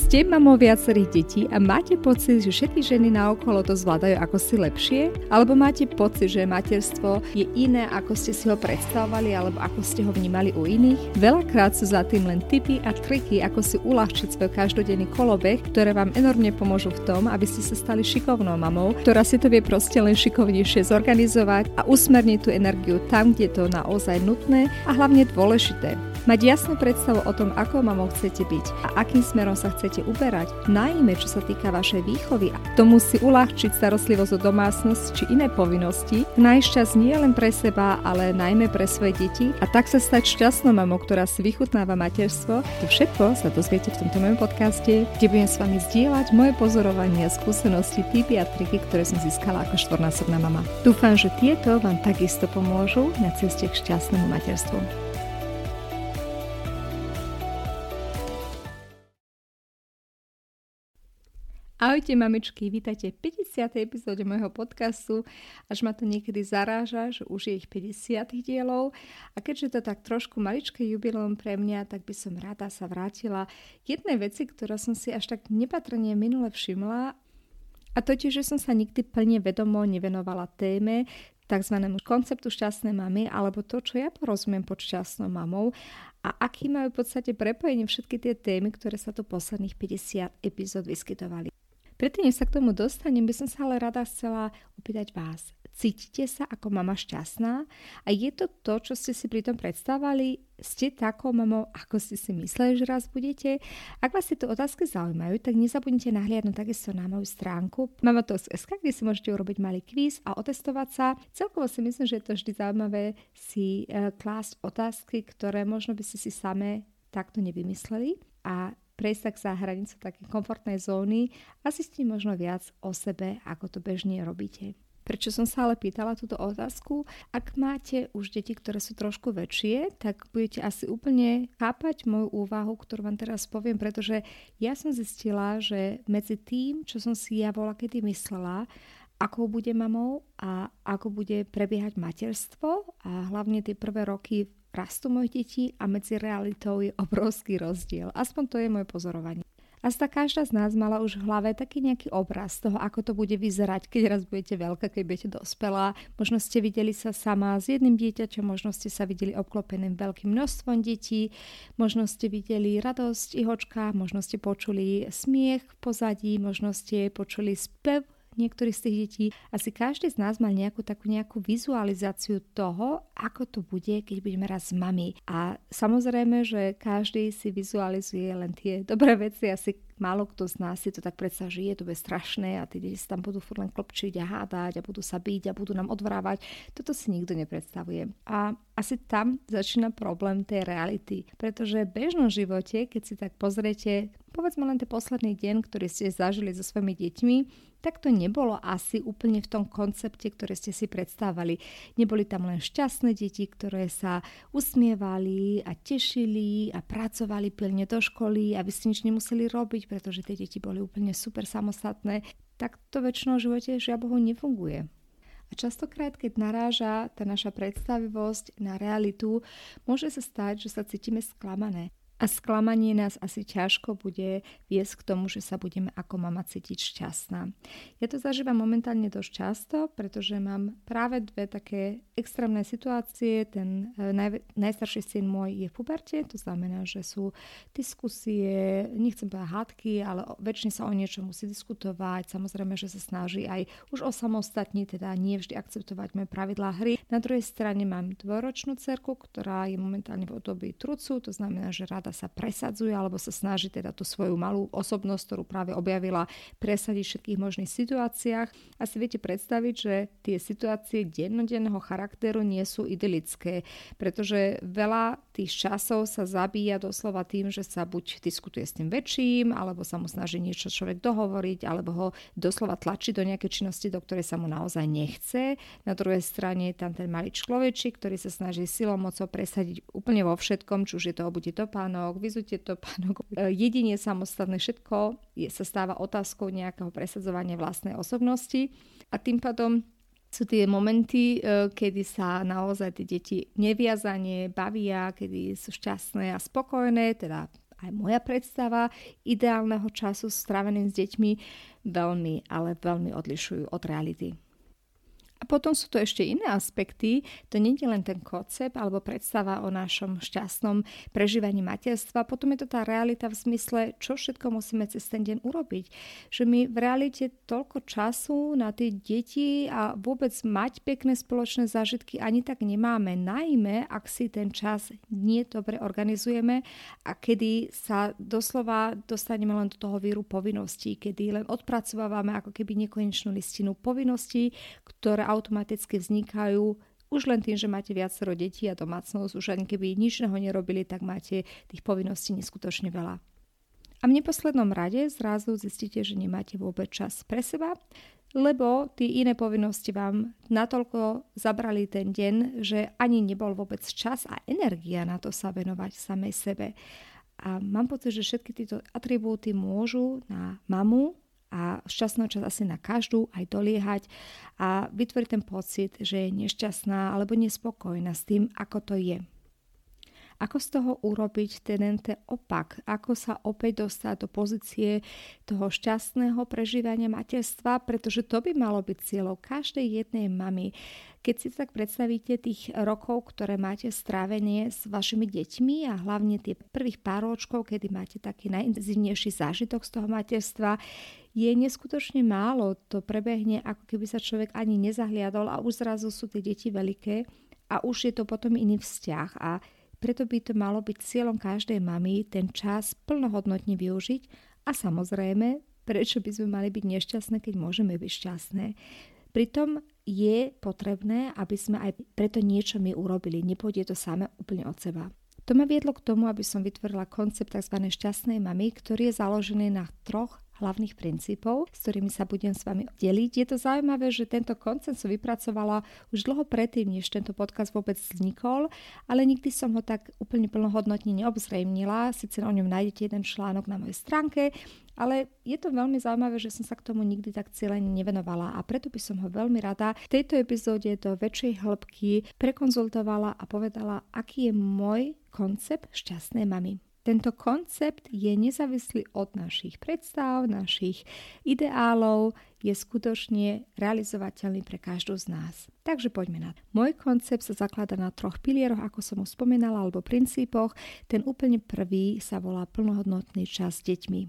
Ste mamou viacerých detí a máte pocit, že všetky ženy naokolo to zvládajú ako si lepšie? Alebo máte pocit, že materstvo je iné, ako ste si ho predstavovali alebo ako ste ho vnímali u iných? Veľakrát sú za tým len tipy a triky, ako si uľahčiť svoj každodenný kolobeh, ktoré vám enormne pomôžu v tom, aby ste sa stali šikovnou mamou, ktorá si to vie proste len šikovnejšie zorganizovať a usmerniť tú energiu tam, kde je to naozaj nutné a hlavne dôležité. Mať jasnú predstavu o tom, ako mamou chcete byť a akým smerom sa chcete uberať, najmä čo sa týka vašej výchovy a tomu si uľahčiť starostlivosť o domácnosť či iné povinnosti, nájsť čas nie len pre seba, ale najmä pre svoje deti a tak sa stať šťastnou mamou, ktorá si vychutnáva materstvo. To všetko sa dozviete v tomto mojom podcaste, kde budem s vami zdieľať moje pozorovania, skúsenosti, tipy a triky, ktoré som získala ako štvornásobná mama. Dúfam, že tieto vám takisto pomôžu na ceste k šťastnému materstvu. Ahojte mamičky, vítajte v 50. epizóde môjho podcastu. Až ma to niekedy zaráža, že už je ich 50 dielov. A keďže to tak trošku maličké jubileum pre mňa, tak by som rada sa vrátila k jednej veci, ktorá som si až tak nepatrne minule všimla. A totiž, že som sa nikdy plne vedomo nevenovala téme, takzvanému konceptu šťastnej mamy, alebo to, čo ja porozumiem pod šťastnou mamou a aký majú v podstate prepojenie všetky tie témy, ktoré sa tu posledných 50 epizód vyskytovali. Predtým, než sa k tomu dostanem, by som sa ale rada chcela opýtať vás. Cítite sa ako mama šťastná? A je to to, čo ste si pri tom predstavovali? Ste takou mamou, ako ste si mysleli, že raz budete? Ak vás tieto otázky zaujímajú, tak nezabudnite nahliadnúť takisto na moju stránku mamatalks.sk, kde si môžete urobiť malý kvíz a otestovať sa. Celkovo si myslím, že je to vždy zaujímavé si klásť otázky, ktoré možno by ste si same takto nevymysleli a prejsť tak za hranicu také komfortnej zóny a zistiť možno viac o sebe, ako to bežne robíte. Prečo som sa ale pýtala túto otázku? Ak máte už deti, ktoré sú trošku väčšie, tak budete asi úplne chápať moju úvahu, ktorú vám teraz poviem, pretože ja som zistila, že medzi tým, čo som si ja bola kedy myslela, ako bude mamou a ako bude prebiehať materstvo a hlavne tie prvé roky rastu mojich detí a medzi realitou je obrovský rozdiel. Aspoň to je moje pozorovanie. Asi každá z nás mala už v hlave taký nejaký obraz toho, ako to bude vyzerať, keď raz budete veľká, keď budete dospelá. Možno ste videli sa sama s jedným dieťaťom, možno ste sa videli obklopeným veľkým množstvom detí, možno ste videli radosť ihočka, možno ste počuli smiech v pozadí, možno ste počuli spev niektorých z tých detí. Asi každý z nás mal nejakú vizualizáciu toho, ako to bude, keď budeme raz mami. A samozrejme, že každý si vizualizuje len tie dobré veci. Asi málo kto z nás si to tak predstav, že je to bude strašné a tí deti sa tam budú furt len klopčiť a hádať a budú sa byť a budú nám odvrávať. Toto si nikto nepredstavuje. A asi tam začína problém tej reality. Pretože v bežnom živote, keď si tak pozriete, povedzme len ten posledný deň, ktorý ste zažili so svojimi deťmi, tak to nebolo asi úplne v tom koncepte, ktoré ste si predstavovali. Neboli tam len šťastné deti, ktoré sa usmievali a tešili a pracovali pilne do školy, aby si nič nemuseli robiť, pretože tie deti boli úplne super samostatné. Tak to väčšinou v živote žiaľ Bohu nefunguje. A častokrát, keď naráža tá naša predstavivosť na realitu, môže sa stať, že sa cítime sklamané. A sklamanie nás asi ťažko bude viesť k tomu, že sa budeme ako mama cítiť šťastná. Ja to zažívam momentálne dosť často, pretože mám práve dve také extrémne situácie. Ten najstarší syn môj je v puberte, to znamená, že sú diskusie, nechcem povedať hádky, ale väčšine sa o niečo musí diskutovať. Samozrejme, že sa snaží aj už osamostatniť, teda nie vždy akceptovať moje pravidlá hry. Na druhej strane mám dvojročnú dcerku, ktorá je momentálne v období trucu, to znamená, že rada sa presadzuje alebo sa snaží teda tú svoju malú osobnosť, ktorú práve objavila, presadiť v všetkých možných situáciách. Asi viete predstaviť, že tie situácie dennodenného charakteru nie sú idylické, pretože veľa tých časov sa zabíja doslova tým, že sa buď diskutuje s tým väčším, alebo sa mu snaží niečo človek dohovoriť, alebo ho doslova tlačí do nejakej činnosti, do ktorej sa mu naozaj nechce. Na druhej strane je tam ten malý človečik, ktorý sa snaží silou mocou presadiť úplne vo všetkom, či už je to obudí topánok, vyzutie topánok, jedine samostatné, všetko sa stáva otázkou nejakého presadzovania vlastnej osobnosti a tým pádom sú tie momenty, kedy sa naozaj tie deti neviazane bavia, kedy sú šťastné a spokojné, teda aj moja predstava ideálneho času stráveným s deťmi veľmi, ale veľmi odlišujú od reality. A potom sú to ešte iné aspekty. To nie je len ten koncept alebo predstava o našom šťastnom prežívaní materstva. Potom je to tá realita v zmysle, čo všetko musíme cez ten deň urobiť. Že my v realite toľko času na tie deti a vôbec mať pekné spoločné zážitky ani tak nemáme. Najmä, ak si ten čas nie dobre organizujeme a kedy sa doslova dostaneme len do toho víru povinností, kedy len odpracovávame ako keby nekonečnú listinu povinností, ktoré automaticky vznikajú už len tým, že máte viacero detí a domácnosť, už ani keby nič iného nerobili, tak máte tých povinností neskutočne veľa. A v neposlednom rade zrazu zistíte, že nemáte vôbec čas pre seba, lebo tie iné povinnosti vám natoľko zabrali ten deň, že ani nebol vôbec čas a energia na to sa venovať samej sebe. A mám pocit, že všetky tieto atribúty môžu na mamu a šťastná časť asi na každú aj doliehať a vytvoriť ten pocit, že je nešťastná alebo nespokojná s tým, ako to je. Ako z toho urobiť ten opak? Ako sa opäť dostať do pozície toho šťastného prežívania materstva? Pretože to by malo byť cieľom každej jednej mamy. Keď si tak predstavíte tých rokov, ktoré máte strávenie s vašimi deťmi a hlavne tie prvých pár ročkov, kedy máte taký najintenzívnejší zážitok z toho materstva, je neskutočne málo. To prebehne, ako keby sa človek ani nezahliadol a už zrazu sú tie deti veľké a už je to potom iný vzťah. A preto by to malo byť cieľom každej mamy ten čas plnohodnotne využiť a samozrejme, prečo by sme mali byť nešťastné, keď môžeme byť šťastné. Pritom je potrebné, aby sme aj preto niečo my urobili. Nepôjde to samé úplne od seba. To ma viedlo k tomu, aby som vytvorila koncept tzv. Šťastnej mamy, ktorý je založený na 3 hlavných princípov, s ktorými sa budem s vami deliť. Je to zaujímavé, že tento koncept som vypracovala už dlho predtým, než tento podcast vôbec vznikol, ale nikdy som ho tak úplne plnohodnotne neobzrejmnila. Sice o ňom nájdete jeden článok na mojej stránke, ale je to veľmi zaujímavé, že som sa k tomu nikdy tak cieľene nevenovala a preto by som ho veľmi rada v tejto epizóde do väčšej hĺbky prekonzultovala a povedala, aký je môj koncept šťastnej mamy. Tento koncept je nezávislý od našich predstav, našich ideálov, je skutočne realizovateľný pre každú z nás. Takže poďme na to. Môj koncept sa zakladá na 3 pilieroch, ako som už spomenala, alebo princípoch. Ten úplne prvý sa volá plnohodnotný čas s deťmi.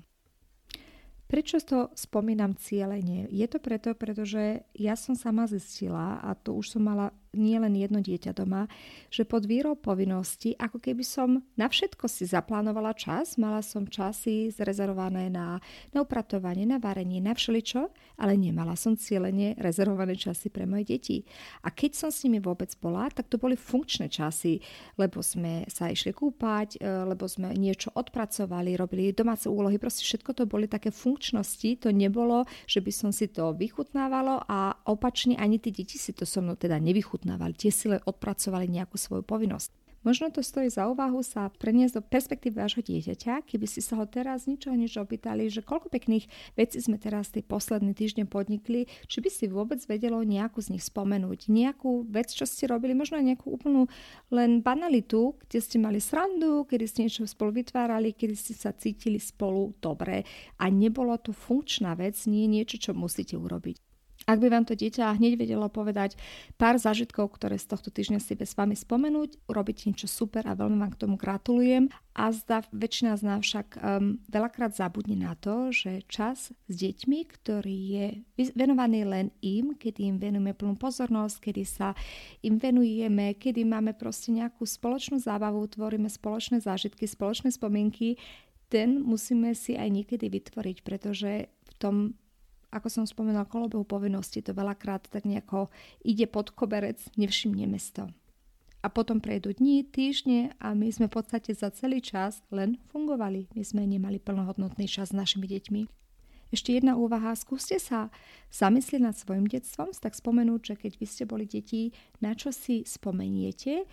Prečo to spomínam cieľene? Je to preto, pretože ja som sama zistila, a to už som mala nielen jedno dieťa doma, že pod vírou povinnosti, ako keby som na všetko si zaplánovala čas, mala som časy zrezervované na upratovanie, na varenie, na všeličo, ale nemala som cieľene rezervované časy pre moje deti. A keď som s nimi vôbec bola, tak to boli funkčné časy, lebo sme sa išli kúpať, lebo sme niečo odpracovali, robili domáce úlohy, proste všetko to boli také funkčnosti, to nebolo, že by som si to vychutnávalo a opačne ani tí deti si to so mnou teda nevychutnávali. Tie si len odpracovali nejakú svoju povinnosť. Možno to stojí za úvahu sa preniesť do perspektívy vášho dieťaťa, keby si sa ho teraz nič opýtali, že koľko pekných vecí sme teraz tie posledné týždne podnikli, či by si vôbec vedelo nejakú z nich spomenúť. Nejakú vec, čo ste robili, možno nejakú úplnú len banalitu, kde ste mali srandu, kedy ste niečo spolu vytvárali, kedy ste sa cítili spolu dobre a nebolo to funkčná vec, nie niečo, čo musíte urobiť. Ak by vám to dieťa hneď vedelo povedať pár zážitkov, ktoré z tohto týždňa si bez vami spomenúť, urobíte niečo super a veľmi vám k tomu gratulujem. A väčšina z nás však veľakrát zabudne na to, že čas s deťmi, ktorý je venovaný len im, kedy im venujeme plnú pozornosť, kedy sa im venujeme, kedy máme proste nejakú spoločnú zábavu, tvoríme spoločné zážitky, spoločné spomienky, ten musíme si aj niekedy vytvoriť, pretože v tom, ako som spomenula, kolobehu povinnosti, to veľakrát tak nejako ide pod koberec, nevšimneme si to. A potom prejdú dni, týždne a my sme v podstate za celý čas len fungovali. My sme nemali plnohodnotný čas s našimi deťmi. Ešte jedna úvaha, skúste sa zamyslieť nad svojim detstvom, tak spomenúť, že keď vy ste boli deti, na čo si spomeniete,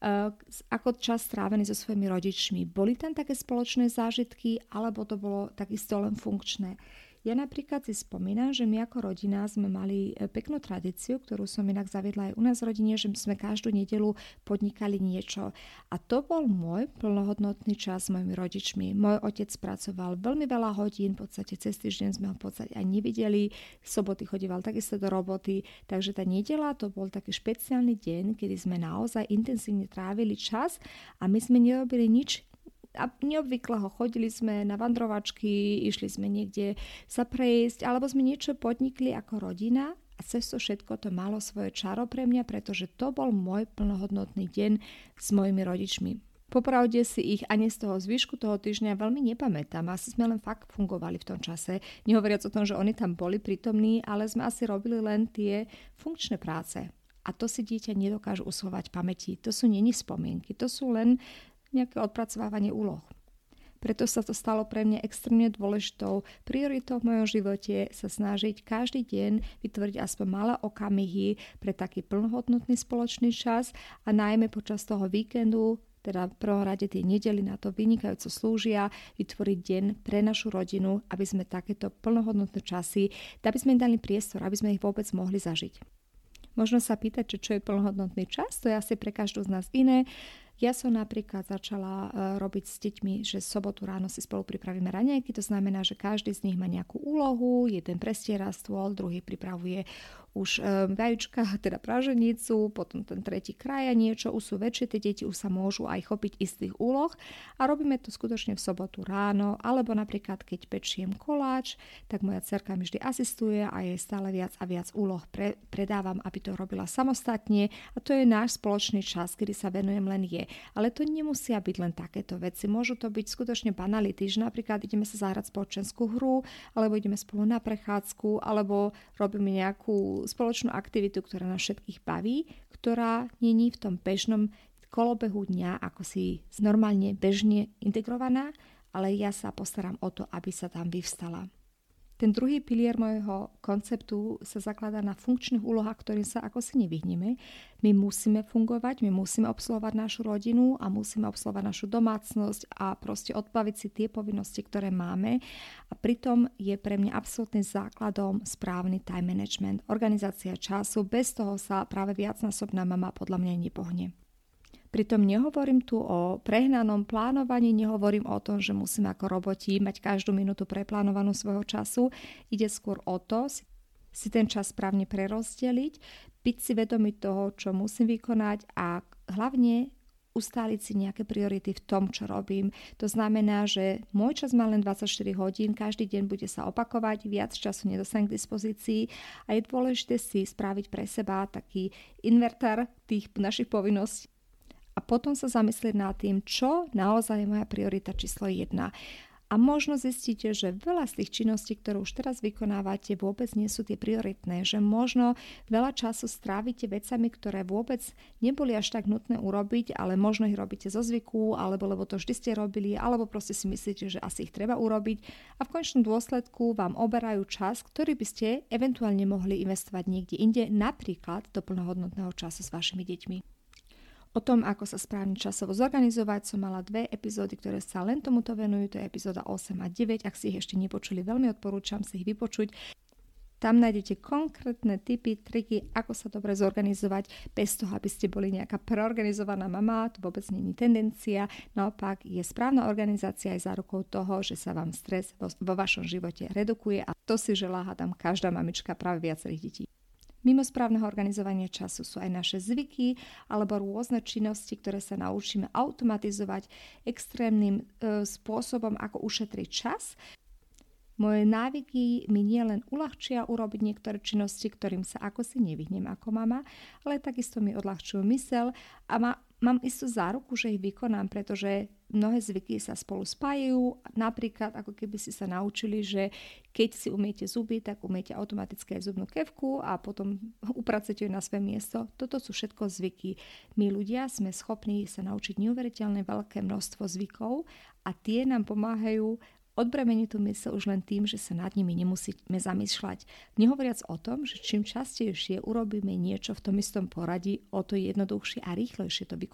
ako čas strávený so svojimi rodičmi. Boli tam také spoločné zážitky, alebo to bolo takisto len funkčné? Ja napríklad si spomínam, že my ako rodina sme mali peknú tradíciu, ktorú som inak zaviedla aj u nás v rodine, že sme každú nedeľu podnikali niečo. A to bol môj plnohodnotný čas s mojimi rodičmi. Môj otec pracoval veľmi veľa hodín, v podstate cez týždeň sme ho v podstate aj nevideli, v soboty chodíval takisto do roboty, takže tá nedeľa to bol taký špeciálny deň, kedy sme naozaj intenzívne trávili čas a my sme nerobili nič a neobvyklého. Chodili sme na vandrovačky, išli sme niekde sa prejsť, alebo sme niečo podnikli ako rodina a cez to všetko to malo svoje čaro pre mňa, pretože to bol môj plnohodnotný deň s mojimi rodičmi. Popravde si ich ani z toho zvyšku toho týždňa veľmi nepamätám. Asi sme len fakt fungovali v tom čase. Nehovoriac o tom, že oni tam boli prítomní, ale sme asi robili len tie funkčné práce. A to si dieťa nedokáže usúvať v pamäti. To sú neni spomienky, to sú len nejaké odpracovávanie úloh. Preto sa to stalo pre mňa extrémne dôležitou prioritou v mojom živote sa snažiť každý deň vytvoriť aspoň malé okamihy pre taký plnohodnotný spoločný čas a najmä počas toho víkendu, teda v prvom rade tie nedely na to vynikajúco slúžia, vytvoriť deň pre našu rodinu, aby sme takéto plnohodnotné časy, aby sme im dali priestor, aby sme ich vôbec mohli zažiť. Možno sa pýtať, čo je plnohodnotný čas, to je asi pre každú z nás iné. Ja som napríklad začala robiť s deťmi, že sobotu ráno si spolu pripravíme raňajky, to znamená, že každý z nich má nejakú úlohu, jeden prestiera stôl, druhý pripravuje už vajíčka, teda praženicu, potom ten tretí kraja niečo, už sú väčšie, tie deti už sa môžu aj chopiť istých úloh a robíme to skutočne v sobotu ráno, alebo napríklad keď pečiem koláč, tak moja dcerka mi vždy asistuje a jej stále viac a viac úloh predávam, aby to robila samostatne a to je náš spoločný čas, kedy sa venujem len jej. Ale to nemusia byť len takéto veci. Môžu to byť skutočne banality, že napríklad ideme sa zahrať spoločenskú hru, alebo ideme spolu na prechádzku, alebo robíme nejakú spoločnú aktivitu, ktorá nás všetkých baví, ktorá není v tom bežnom kolobehu dňa, ako si normálne bežne integrovaná, ale ja sa postaram o to, aby sa tam vyvstala. Ten druhý pilier môjho konceptu sa zakladá na funkčných úlohách, ktorým sa ako si nevyhneme. My musíme fungovať, my musíme obsluhovať našu rodinu a musíme obsluhovať našu domácnosť a proste odbaviť si tie povinnosti, ktoré máme. A pritom je pre mňa absolútnym základom správny time management, organizácia času. Bez toho sa práve viacnásobná mama podľa mňa nepohne. Pritom nehovorím tu o prehnanom plánovaní, nehovorím o tom, že musíme ako roboti mať každú minútu preplánovanú svojho času. Ide skôr o to si ten čas správne prerozdeliť, byť si vedomý toho, čo musím vykonať a hlavne ustáliť si nejaké priority v tom, čo robím. To znamená, že môj čas má len 24 hodín, každý deň bude sa opakovať, viac času nedostanem k dispozícii a je dôležité si spraviť pre seba taký invertár tých našich povinností a potom sa zamyslieť nad tým, čo naozaj je moja priorita číslo 1. A možno zistíte, že veľa z tých činností, ktoré už teraz vykonávate, vôbec nie sú tie prioritné, že možno veľa času strávite vecami, ktoré vôbec neboli až tak nutné urobiť, ale možno ich robíte zo zvyku, alebo lebo to vždy ste robili, alebo proste si myslíte, že asi ich treba urobiť a v konečnom dôsledku vám oberajú čas, ktorý by ste eventuálne mohli investovať niekde inde, napríklad do plnohodnotného času s vašimi deťmi. O tom, ako sa správne časovo zorganizovať, som mala 2 epizódy, ktoré sa len tomuto venujú. To je epizóda 8 a 9. Ak si ich ešte nepočuli, veľmi odporúčam si ich vypočuť. Tam nájdete konkrétne tipy, triky, ako sa dobre zorganizovať bez toho, aby ste boli nejaká preorganizovaná mama. To vôbec nie je tendencia. Naopak je správna organizácia aj zárukou toho, že sa vám stres vo vašom živote redukuje a to si želá, hádam, každá mamička práve viacerých detí. Mimo správneho organizovania času sú aj naše zvyky alebo rôzne činnosti, ktoré sa naučíme automatizovať extrémnym spôsobom, ako ušetriť čas. Moje návyky mi nielen uľahčia urobiť niektoré činnosti, ktorým sa ako si nevyhnem ako mama, ale takisto mi odľahčujú myseľ a mám istú záruku, že ich vykonám, pretože mnohé zvyky sa spolu spájajú. Napríklad, ako keby si sa naučili, že keď si umiete zuby, tak umiete automaticky aj zubnú kevku a potom upracete ju na svoje miesto. Toto sú všetko zvyky. My ľudia sme schopní sa naučiť neuveriteľne veľké množstvo zvykov a tie nám pomáhajú odbremeniť tú myseľ už len tým, že sa nad nimi nemusíme zamýšľať. Nehovoriac o tom, že čím častejšie urobíme niečo v tom istom poradí, o to jednoduchšie a rýchlejšie to vykonáme.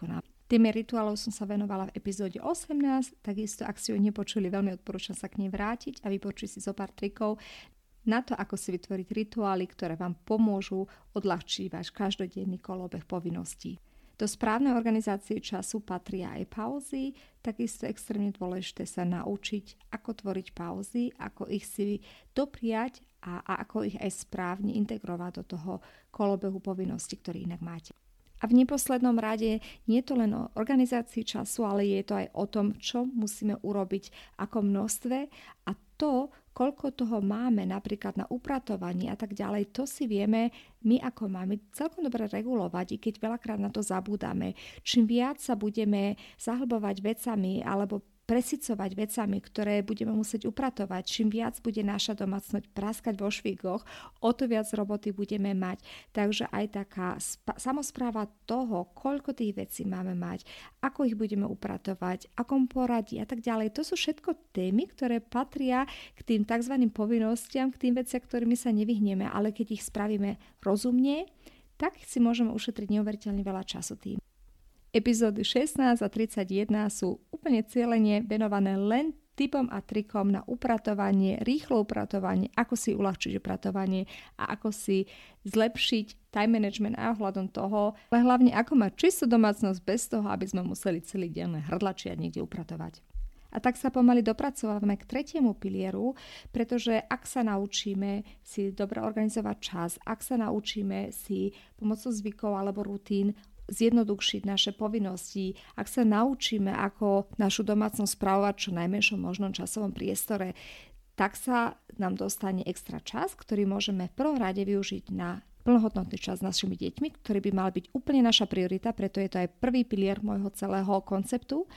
Téme rituálov som sa venovala v epizóde 18, takisto ak ste ju nepočuli, veľmi odporúčam sa k nej vrátiť a vypočuť si zo pár trikov na to, ako si vytvoriť rituály, ktoré vám pomôžu odľahčiť váš každodenný kolobeh povinností. Do správnej organizácie času patria aj pauzy, takisto extrémne dôležité sa naučiť, ako tvoriť pauzy, ako ich si dopriať a ako ich aj správne integrovať do toho kolobehu povinností, ktorý inak máte. A v neposlednom rade nie je to len o organizácii času, ale je to aj o tom, čo musíme urobiť ako množstve a to, koľko toho máme napríklad na upratovanie a tak ďalej, to si vieme my ako máme celkom dobre regulovať, i keď veľakrát na to zabúdame. Čím viac sa budeme zahlbovať vecami alebo presicovať vecami, ktoré budeme musieť upratovať, čím viac bude naša domácnosť praskať vo švíkoch, o to viac roboty budeme mať. Takže aj taká samospráva toho, koľko tých vecí máme mať, ako ich budeme upratovať, akom poradí a tak ďalej. To sú všetko témy, ktoré patria k tým tzv. Povinnostiam, k tým veciam, ktorými sa nevyhneme, ale keď ich spravíme rozumne, tak si môžeme ušetriť neuveriteľne veľa času tým. Epizódy 16 a 31 sú úplne cieľene venované len tipom a trikom na upratovanie, rýchlo upratovanie, ako si uľahčiť upratovanie a ako si zlepšiť time management a ohľadom toho, ale hlavne ako mať čistú domácnosť bez toho, aby sme museli celý deň hrdlačiať niekde upratovať. A tak sa pomaly dopracovávame k tretiemu pilieru, pretože ak sa naučíme si dobre organizovať čas, ak sa naučíme si pomocou zvykov alebo rutín zjednodušiť naše povinnosti, ak sa naučíme, ako našu domácnosť spravovať čo najmenšom možnom časovom priestore, tak sa nám dostane extra čas, ktorý môžeme v prvom rade využiť na plnohodnotný čas s našimi deťmi, ktorý by mal byť úplne naša priorita, preto je to aj prvý pilier môjho celého konceptu.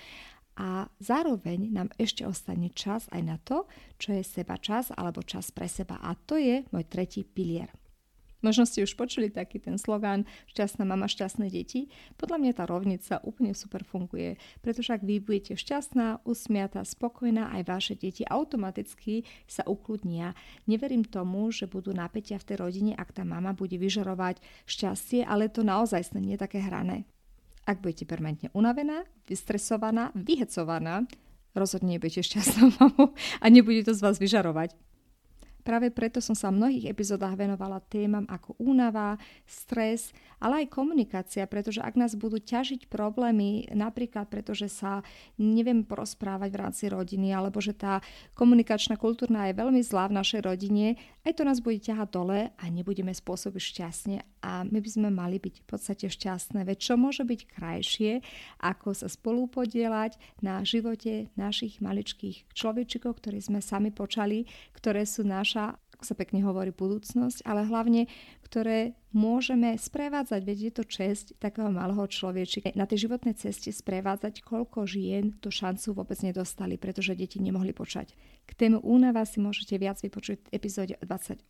A zároveň nám ešte ostane čas aj na to, čo je seba čas alebo čas pre seba. A to je môj tretí pilier. Možno ste už počuli taký ten slogán šťastná mama, šťastné deti. Podľa mňa tá rovnica úplne super funguje, pretože ak vy budete šťastná, usmiatá, spokojná, aj vaše deti automaticky sa ukludnia. Neverím tomu, že budú napätia v tej rodine, ak tá mama bude vyžarovať šťastie, ale to naozaj nie je také hrané. Ak budete permanentne unavená, vystresovaná, vyhecovaná, rozhodne nebudete šťastnou mamou a nebude to z vás vyžarovať. Práve preto som sa v mnohých epizódach venovala témam ako únava, stres, ale aj komunikácia, pretože ak nás budú ťažiť problémy, napríklad pretože sa neviem porozprávať v rámci rodiny, alebo že tá komunikačná kultúra je veľmi zlá v našej rodine, aj to nás bude ťahať dole a nebudeme spôsobiť šťastne a my by sme mali byť v podstate šťastné. Veď čo môže byť krajšie, ako sa spolu podieľať na živote našich maličkých človečikov, ktorí sme sami počali, ktoré sú naša, ako sa pekne hovorí, budúcnosť, ale hlavne, ktoré môžeme sprevádzať, veď je to česť takého malého človečika. Na tej životnej ceste sprevádzať, koľko žien tú šancu vôbec nedostali, pretože deti nemohli počať. K téme únava si môžete viac vypočuť v epizóde 28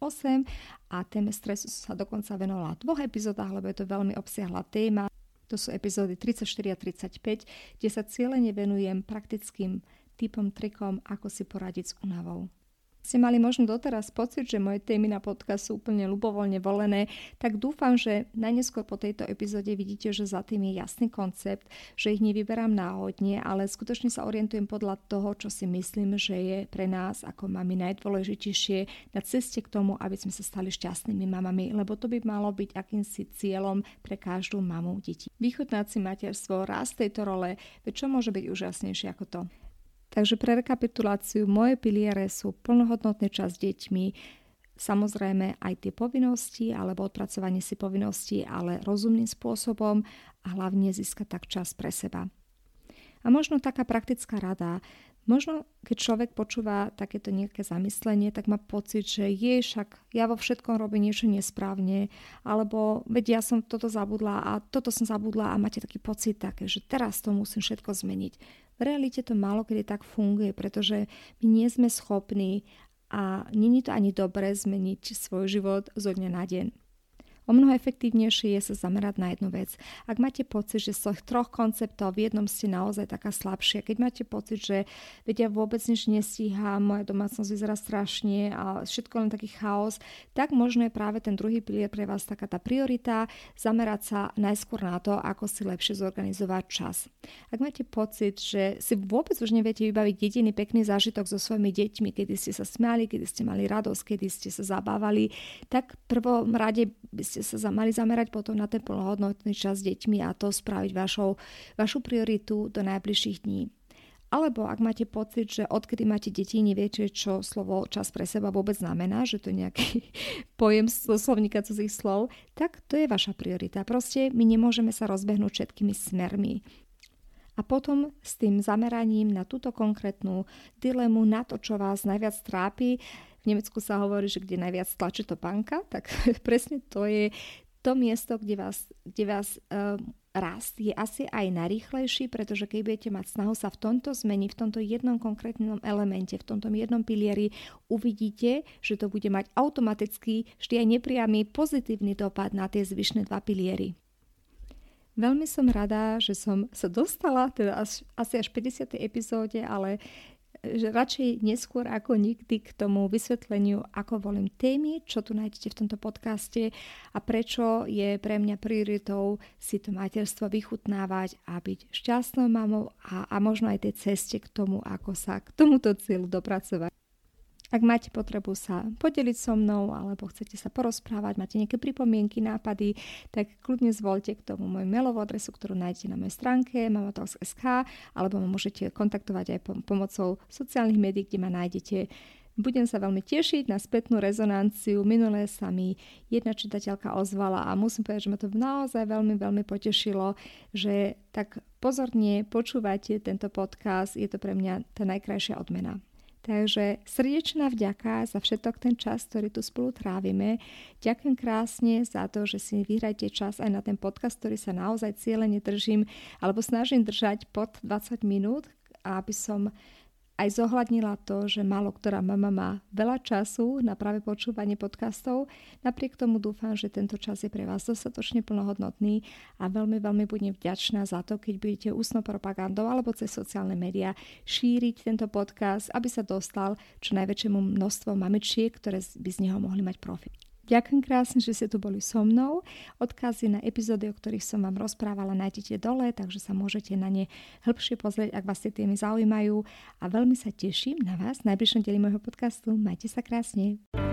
a téme stresu sa dokonca venovala v 2 epizódach, lebo je to veľmi obsiahla téma. To sú epizódy 34 a 35, kde sa cieľene venujem praktickým tipom, trikom, ako si poradiť s únavou. Ste mali možno doteraz pocit, že moje témy na podcast sú úplne ľubovoľne volené, tak dúfam, že najneskôr po tejto epizóde vidíte, že za tým je jasný koncept, že ich nevyberám náhodne, ale skutočne sa orientujem podľa toho, čo si myslím, že je pre nás ako mami najdôležitejšie na ceste k tomu, aby sme sa stali šťastnými mamami, lebo to by malo byť akýmsi cieľom pre každú mamu detí. Vychutnať si materstvo, rast tejto role, veď čo môže byť úžasnejšie ako to? Takže pre rekapituláciu, moje piliere sú plnohodnotný čas s deťmi, samozrejme aj tie povinnosti alebo odpracovanie si povinností, ale rozumným spôsobom a hlavne získať tak čas pre seba. A možno taká praktická rada, možno keď človek počúva takéto nejaké zamyslenie, tak má pocit, že však ja vo všetkom robím niečo nesprávne, alebo veď ja som toto zabudla a toto som zabudla a máte taký pocit také, že teraz to musím všetko zmeniť. V realite to málo kedy tak funguje, pretože my nie sme schopní a nie je to ani dobré zmeniť svoj život zo dňa na deň. O mnoho efektívnejšie je sa zamerať na jednu vec. Ak máte pocit, že z tých 3 konceptov v jednom ste naozaj taká slabšia, keď máte pocit, že vedia vôbec nič nestíham, moja domácnosť vyzerá strašne a všetko len taký chaos, tak možno je práve ten druhý pilier pre vás taká tá priorita, zamerať sa najskôr na to, ako si lepšie zorganizovať čas. Ak máte pocit, že si vôbec už neviete vybaviť jediný pekný zážitok so svojimi deťmi, kedy ste sa smiali, kedy ste mali radosť, kedy ste sa zabávali, tak v prvom rade by ste sa mali zamerať potom na ten plnohodnotný čas s deťmi a to spraviť vašu prioritu do najbližších dní. Alebo ak máte pocit, že odkedy máte deti, neviete, čo slovo čas pre seba vôbec znamená, že to je nejaký pojem zo slovníka cudzích slov, tak to je vaša priorita. Proste my nemôžeme sa rozbehnúť všetkými smermi. A potom s tým zameraním na túto konkrétnu dilemu, na to, čo vás najviac trápi, v Nemecku sa hovorí, že kde najviac tlačí topánka, tak presne to je to miesto, kde vás rast je asi aj najrýchlejší, pretože keď budete mať snahu sa v tomto zmeniť, v tomto jednom konkrétnom elemente, v tomto jednom pilieri, uvidíte, že to bude mať automaticky vždy aj nepriamy pozitívny dopad na tie zvyšné 2 piliery. Veľmi som rada, že som sa dostala teda asi až 50. epizóde, ale že radšej neskôr ako nikdy k tomu vysvetleniu, ako volím témy, čo tu nájdete v tomto podcaste a prečo je pre mňa prioritou si to materstvo vychutnávať a byť šťastnou mamou a možno aj tej ceste k tomu, ako sa k tomuto cieľu dopracovať. Ak máte potrebu sa podeliť so mnou alebo chcete sa porozprávať, máte nejaké pripomienky, nápady, tak kľudne zvolte k tomu moju mailovú adresu, ktorú nájdete na mojej stránke mamatalks.sk alebo ma môžete kontaktovať aj pomocou sociálnych médií, kde ma nájdete. Budem sa veľmi tešiť na spätnú rezonanciu. Minulé sa mi jedna čitateľka ozvala a musím povedať, že ma to naozaj veľmi, veľmi potešilo, že tak pozorne počúvate tento podcast. Je to pre mňa tá najkrajšia odmena. Takže srdečná vďaka za všetok ten čas, ktorý tu spolu trávime. Ďakujem krásne za to, že si vyhrajte čas aj na ten podcast, ktorý sa naozaj cieľene držím alebo snažím držať pod 20 minút, aby som aj zohľadnila to, že málo ktorá mama má veľa času na práve počúvanie podcastov. Napriek tomu dúfam, že tento čas je pre vás dostatočne plnohodnotný a veľmi, veľmi budem vďačná za to, keď budete ústnou propagandou alebo cez sociálne médiá šíriť tento podcast, aby sa dostal čo najväčšiemu množstvu mamičiek, ktoré by z neho mohli mať profit. Ďakujem krásne, že ste tu boli so mnou. Odkazy na epizódy, o ktorých som vám rozprávala, nájdete dole, takže sa môžete na ne hĺbšie pozrieť, ak vás tie témy zaujímajú. A veľmi sa teším na vás v najbližšom dieli môjho podcastu. Majte sa krásne.